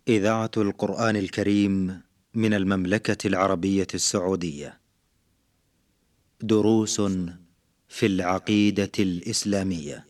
إذاعة القرآن الكريم من المملكة العربية السعودية. دروس في العقيدة الإسلامية.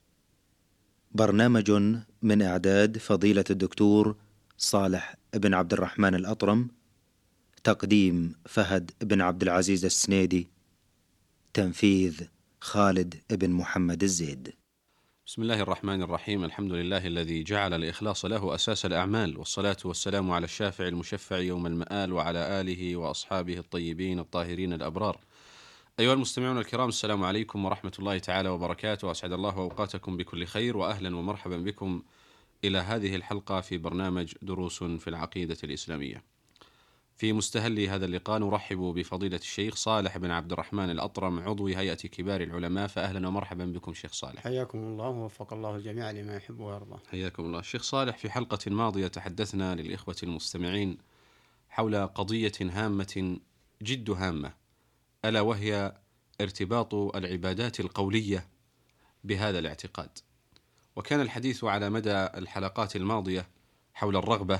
برنامج من إعداد فضيلة الدكتور صالح بن عبد الرحمن الأطرم. تقديم فهد بن عبد العزيز السنيدي. تنفيذ خالد بن محمد الزيد. بسم الله الرحمن الرحيم. الحمد لله الذي جعل الإخلاص له أساس الأعمال، والصلاة والسلام على الشافع المشفع يوم المآل وعلى آله وأصحابه الطيبين الطاهرين الأبرار. أيها المستمعون الكرام، السلام عليكم ورحمة الله تعالى وبركاته. أسعد الله أوقاتكم بكل خير، وأهلا ومرحبا بكم إلى هذه الحلقة في برنامج دروس في العقيدة الإسلامية. في مستهل هذا اللقاء نرحب بفضيلة الشيخ صالح بن عبد الرحمن الأطرم، عضو هيئة كبار العلماء. فأهلا ومرحبا بكم شيخ صالح. حياكم الله ووفق الله الجميع لما يحب ويرضى. حياكم الله شيخ صالح. في حلقة ماضية تحدثنا للإخوة المستمعين حول قضية هامة جد هامة، ألا وهي ارتباط العبادات القولية بهذا الاعتقاد. وكان الحديث على مدى الحلقات الماضية حول الرغبة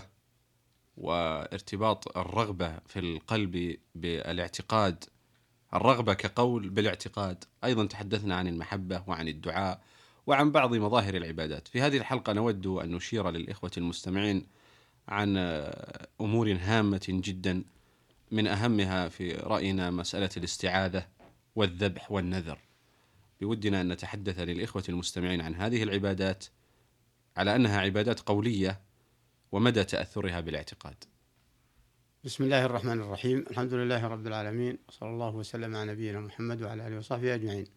وارتباط الرغبة في القلب بالاعتقاد، الرغبة كقول بالاعتقاد. أيضا تحدثنا عن المحبة وعن الدعاء وعن بعض مظاهر العبادات. في هذه الحلقة نود أن نشير للإخوة المستمعين عن أمور هامة جدا، من أهمها في رأينا مسألة الاستعاذة والذبح والنذر. بودنا أن نتحدث للإخوة المستمعين عن هذه العبادات على أنها عبادات قولية ومدى تأثرها بالاعتقاد. بسم الله الرحمن الرحيم. الحمد لله رب العالمين، وصلى الله وسلم على نبينا محمد وعلى آله وصحبه أجمعين.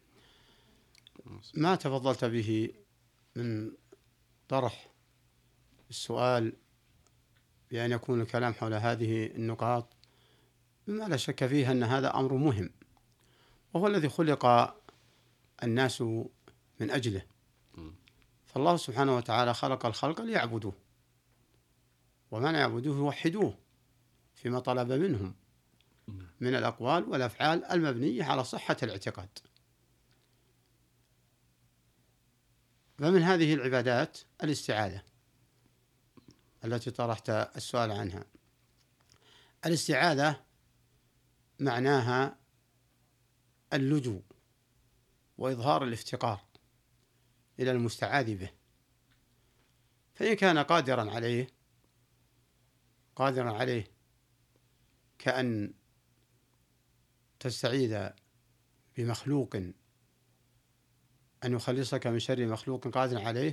ما تفضلت به من طرح السؤال بأن يكون الكلام حول هذه النقاط، بما لا شك فيه أن هذا أمر مهم، وهو الذي خلق الناس من أجله. فالله سبحانه وتعالى خلق الخلق ليعبدوه، ومن يعبدوه يوحدوه فيما طلب منهم من الأقوال والأفعال المبنية على صحة الاعتقاد. فمن هذه العبادات الاستعاذة التي طرحت السؤال عنها. الاستعاذة معناها اللجوء وإظهار الافتقار إلى المستعاذ به، فإن كان قادرا عليه كأن تستعيذ بمخلوق أن يخلصك من شر مخلوق قادر عليه،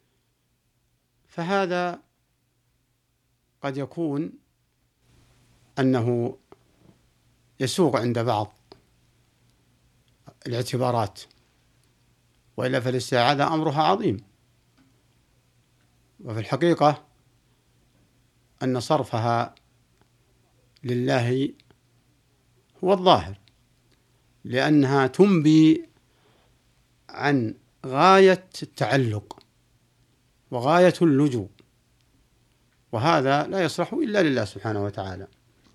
فهذا قد يكون أنه يسوغ عند بعض الاعتبارات، وإلا فالاستعاذة أمرها عظيم. وفي الحقيقة أن صرفها لله هو الظاهر، لأنها تنبي عن غاية التعلق وغاية اللجوء، وهذا لا يصلح إلا لله سبحانه وتعالى.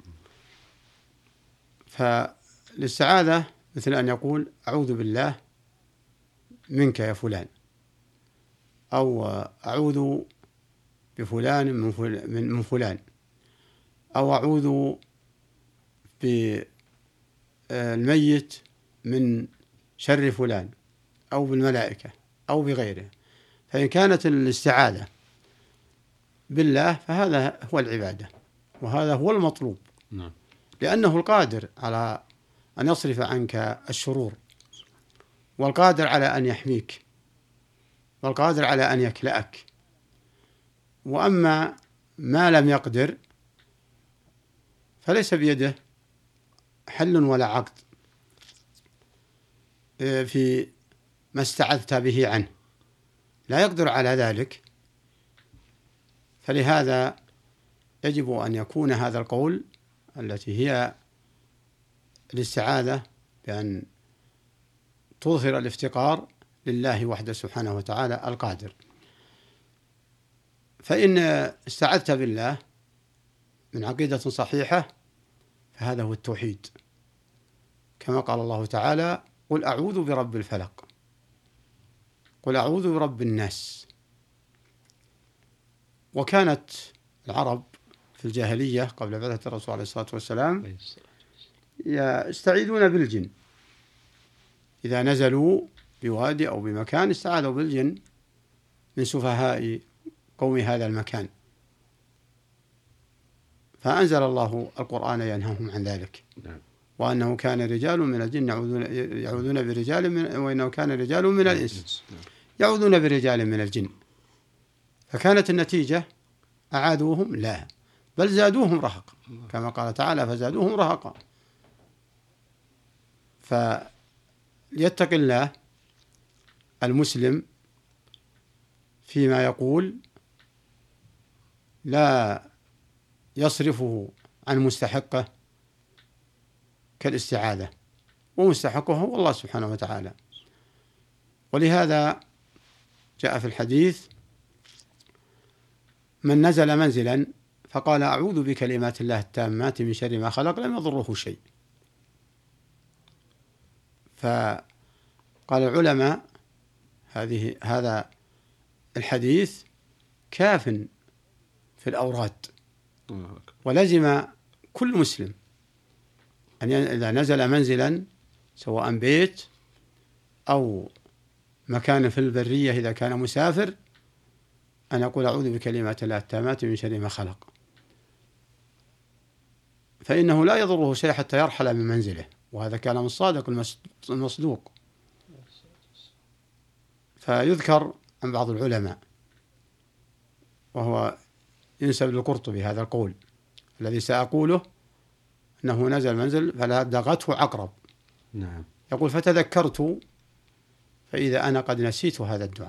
فالاستعاذة مثل أن يقول أعوذ بالله منك يا فلان، أو أعوذ بفلان من فلان، أو أعوذ بالميت من شر فلان، أو بالملائكة، أو بغيره. فإن كانت الاستعاذة بالله فهذا هو العبادة، وهذا هو المطلوب. لأنه القادر على أن يصرف عنك الشرور، والقادر على أن يحميك، والقادر على أن يكلأك. وأما ما لم يقدر فليس بيده حل ولا عقد في ما استعذت به عنه، لا يقدر على ذلك. فلهذا يجب أن يكون هذا القول التي هي الاستعاذة بأن تظهر الافتقار لله وحده سبحانه وتعالى القادر. فإن استعذت بالله من عقيدة صحيحة فهذا هو التوحيد، كما قال الله تعالى قل أعوذ برب الفلق، قل أعوذ برب الناس. وكانت العرب في الجاهلية قبل بعثة الرسول عليه الصلاة والسلام يستعيذون بالجن، إذا نزلوا بوادي أو بمكان استعاذوا بالجن من سفهاء قوم هذا المكان، فأنزل الله القرآن ينهاهم عن ذلك. وأنه كان رجال من الجن يعوذون برجال وإنه كان رجال من الإنس يعوذون برجال من الجن، فكانت النتيجة أعادوهم لا بل زادوهم رهقا، كما قال تعالى فزادوهم رهقا. فليتق الله المسلم فيما يقول، لا يصرفه عن مستحقه كالاستعاذة، ومستحقه هو الله سبحانه وتعالى. ولهذا جاء في الحديث: من نزل منزلا فقال أعوذ بكلمات الله التامات من شر ما خلق لم يضره شيء. فقال العلماء هذا الحديث كاف في الأوراد، ولزم كل مسلم أن إذا نزل منزلا سواء بيت أو مكان في البرية إذا كان مسافر أن يقول أعوذ بكلمات الله التامات من شر ما خلق، فإنه لا يضره شيء حتى يرحل من منزله، وهذا كلام الصادق المصدوق. فيذكر عن بعض العلماء وهو ينسب للقرطبي هذا القول الذي سأقوله، أنه نزل منزل فلدغته عقرب. نعم. يقول فتذكرت فإذا أنا قد نسيت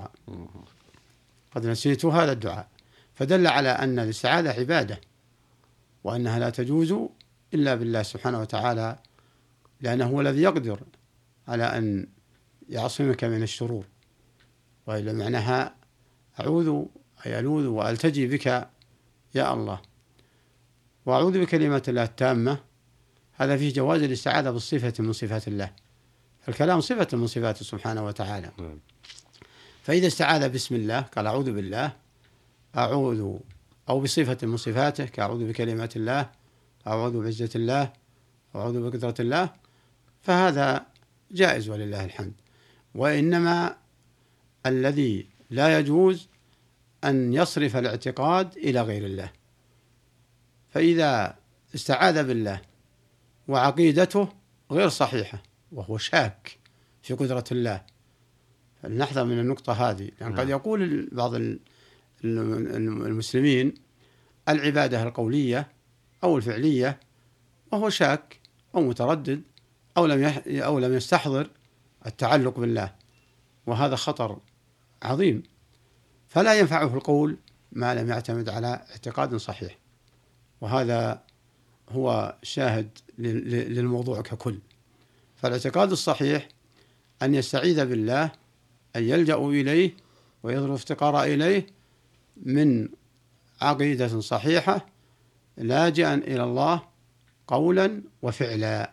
هذا الدعاء، فدل على أن الاستعاذة عبادة، وأنها لا تجوز إلا بالله سبحانه وتعالى، لأنه هو الذي يقدر على أن يعصمك من الشرور. وإلا معناها أعوذ أي ألوذ وألتجي بك يا الله. وأعوذ بكلمات الله التامة، هذا فيه جواز الاستعاذة بالصفة من صفات الله، الكلام صفة من صفاته سبحانه وتعالى. فإذا استعاذ بسم الله قال أعوذ بالله، أعوذ أو بصفة من صفاته كأعوذ بكلمات الله، أعوذ بعزة الله، أعوذ بقدرة الله، فهذا جائز ولله الحمد. وإنما الذي لا يجوز أن يصرف الاعتقاد إلى غير الله، فإذا استعاذ بالله وعقيدته غير صحيحة وهو شاك في قدرة الله، فلنحذر من النقطة هذه، لأن قد يقول بعض المسلمين العبادة القولية أو الفعلية وهو شاك أو متردد أو لم يستحضر التعلق بالله، وهذا خطر عظيم. فلا ينفعه القول ما لم يعتمد على اعتقاد صحيح، وهذا هو شاهد للموضوع ككل. فالاعتقاد الصحيح أن يستعيذ بالله، أن يلجأ إليه ويظهر افتقار إليه من عقيدة صحيحة لاجئا إلى الله قولا وفعلا.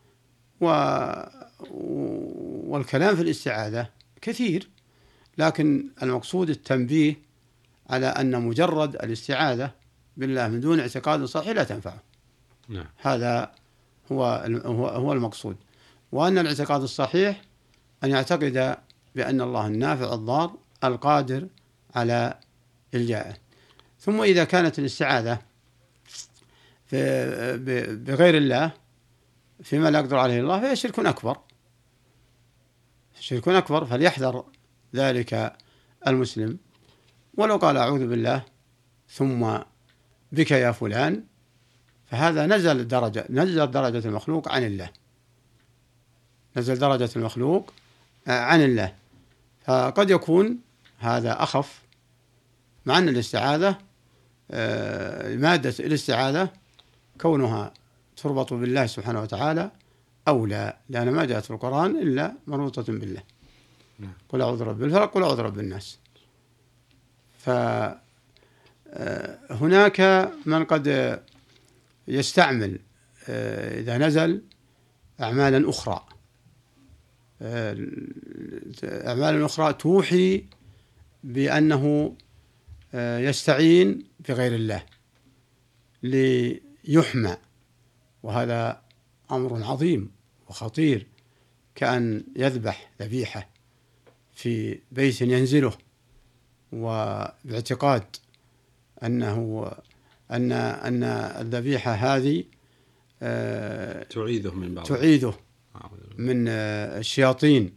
والكلام في الاستعاذة كثير، لكن المقصود التنبيه على أن مجرد الاستعاذة بالله من دون اعتقاد صحيح لا تنفعه. هذا هو المقصود. وأن الاعتقاد الصحيح أن يعتقد بأن الله النافع الضار القادر على إلجائه. ثم إذا كانت الاستعاذة بغير الله فيما لا يقدر عليه الله فهي شرك أكبر، فليحذر ذلك المسلم. ولو قال أعوذ بالله ثم بك يا فلان فهذا نزل درجة المخلوق عن الله، فقد يكون هذا أخف، مع أن الاستعاذة مادة الاستعاذة كونها تربط بالله سبحانه وتعالى أولى، لأن ما جاءت في القرآن إلا مربوطة بالله. قل أعوذ برب الفلق، قل أعوذ برب الناس. فهناك من قد يستعمل إذا نزل أعمالا أخرى توحي بأنه يستعين بغير الله، ليحمى، وهذا أمر عظيم وخطير، كأن يذبح ذبيحة في بيت ينزله وباعتقاد أن الذبيحة هذه تعيذه من الشياطين،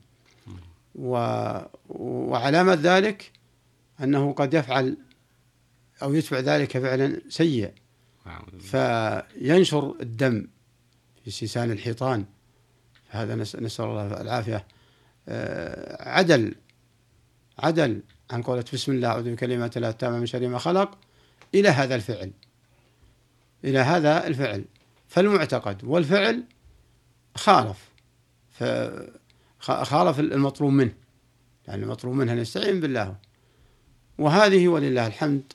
وعلامة ذلك أنه قد يفعل أو يتبع ذلك فعلا سيء، فينشر الدم في سيسان الحيطان. هذا نسأل الله العافية. عدل عن قولة بسم الله أعوذ بكلمات الله التامة من شر ما خلق إلى هذا الفعل، فالمعتقد والفعل خالف المطلوب منه، يعني المطلوب منه أن يستعين بالله. وهذه ولله الحمد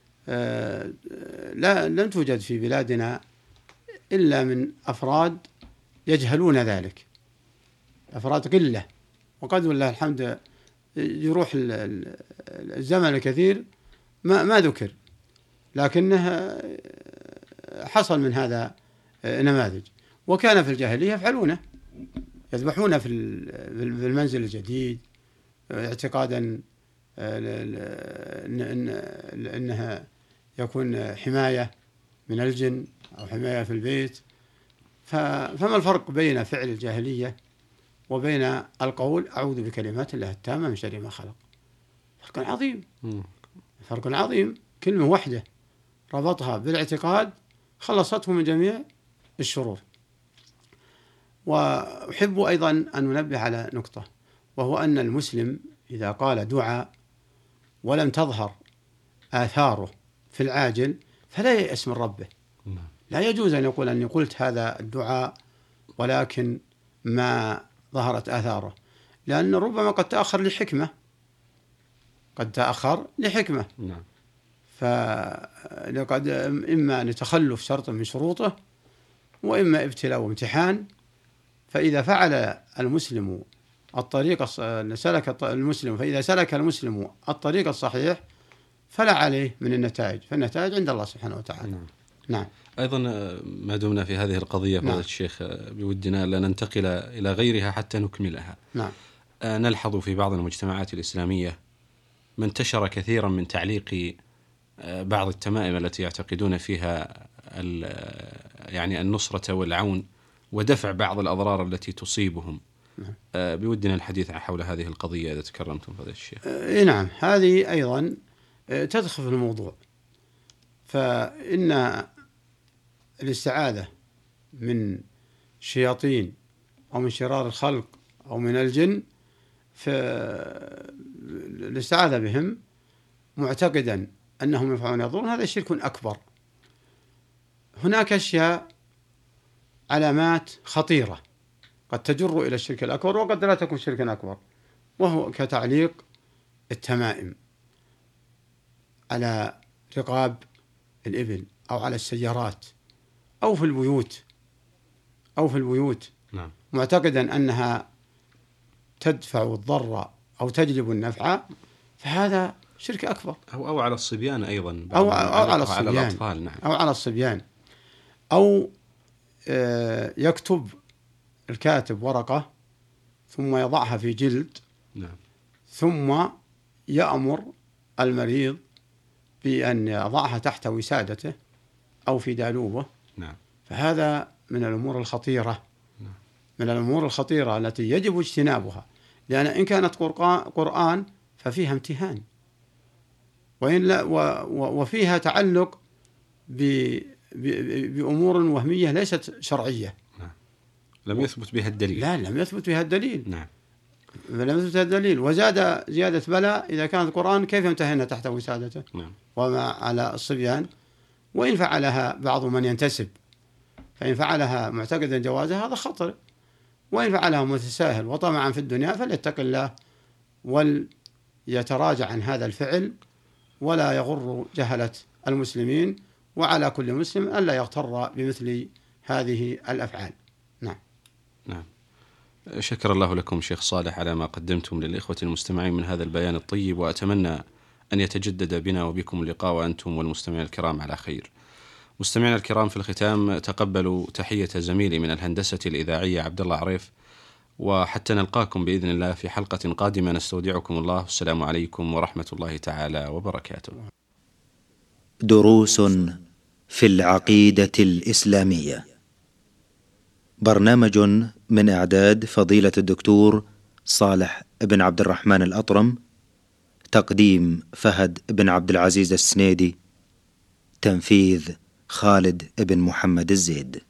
لم توجد في بلادنا إلا من أفراد يجهلون ذلك، أفراد قلة، وقد ولله الحمد يروح الزمن الكثير ما ذكر، لكنه حصل من هذا نماذج. وكان في الجاهلية يفعلونه، يذبحون في المنزل الجديد اعتقادا أنها يكون حماية من الجن أو حماية في البيت. فما الفرق بين فعل الجاهلية وبين القول أعوذ بكلمات الله التامة من شر ما خلق؟ فرق عظيم. كلمة واحدة ربطها بالاعتقاد خلصته من جميع الشرور. وأحب أيضا أن ننبه على نقطة، وهو أن المسلم إذا قال دعاء ولم تظهر آثاره في العاجل فلا ييأس من ربه. لا يجوز أن يقول أني قلت هذا الدعاء ولكن ما ظهرت آثاره، لأن ربما قد تأخر لحكمة. فلقد إما لتخلف شرط من شروطه، وإما ابتلاء وامتحان. فإذا فعل المسلم فإذا سلك المسلم الطريق الصحيح فلا عليه من النتائج، فالنتائج عند الله سبحانه وتعالى. نعم. أيضا ما دمنا في هذه القضية فضيلة الشيخ، بودنا لا ننتقل إلى غيرها حتى نكملها. نعم. نلحظ في بعض المجتمعات الإسلامية ما انتشر كثيرا من تعليق بعض التمائم التي يعتقدون فيها يعني النصرة والعون ودفع بعض الأضرار التي تصيبهم. بودنا الحديث حول هذه القضية إذا تكرمتم فضيلة الشيخ. نعم، هذه أيضا تدخل في الموضوع. فإن الاستعاذة من الشياطين أو من شرار الخلق أو من الجن، فالاستعاذة بهم معتقدا أنهم ينفعون يضرون، هذا شرك أكبر. هناك أشياء علامات خطيرة قد تجر إلى الشرك الأكبر وقد لا تكون شركا أكبر، وهو كتعليق التمائم على رقاب الإبل أو على السيارات أو في البيوت نعم. معتقدا أنها تدفع الضر أو تجلب النفع، فهذا شرك أكبر. أو على الصبيان أيضا، أو على الصبيان، على الأطفال. نعم. أو على الصبيان، أو يكتب الكاتب ورقة ثم يضعها في جلد، نعم. ثم يأمر المريض بأن يضعها تحت وسادته أو في دالوبه. نعم. فهذا من الأمور الخطيرة. نعم. من الأمور الخطيرة التي يجب اجتنابها، لأن إن كانت قرآن ففيها امتهان، وإن لا وفيها تعلق بأمور وهمية ليست شرعية. نعم. لم يثبت بها الدليل. لا، لم يثبت بها الدليل. نعم. لم يثبت بها الدليل. وزاد زيادة بلاء إذا كانت القرآن كيف يمتهن تحت وسادته. نعم. وما على الصبيان. وإن فعلها بعض من ينتسب، فإن فعلها معتقدا جوازها هذا خطر، وإن فعلها متساهل وطمعا في الدنيا فليتق الله وليتراجع عن هذا الفعل ولا يغر جهلة المسلمين، وعلى كل مسلم ألا يغتر بمثل هذه الأفعال. نعم. نعم. شكر الله لكم شيخ صالح على ما قدمتم للإخوة المستمعين من هذا البيان الطيب، وأتمنى أن يتجدد بنا وبكم اللقاء وأنتم والمستمعين الكرام على خير. مستمعينا الكرام، في الختام تقبلوا تحية زميلي من الهندسة الإذاعية عبد الله عريف، وحتى نلقاكم بإذن الله في حلقة قادمة نستودعكم الله. السلام عليكم ورحمة الله تعالى وبركاته. دروس في العقيدة الإسلامية، برنامج من إعداد فضيلة الدكتور صالح بن عبد الرحمن الأطرم، تقديم فهد بن عبد العزيز السنيدي، تنفيذ خالد بن محمد الزيد.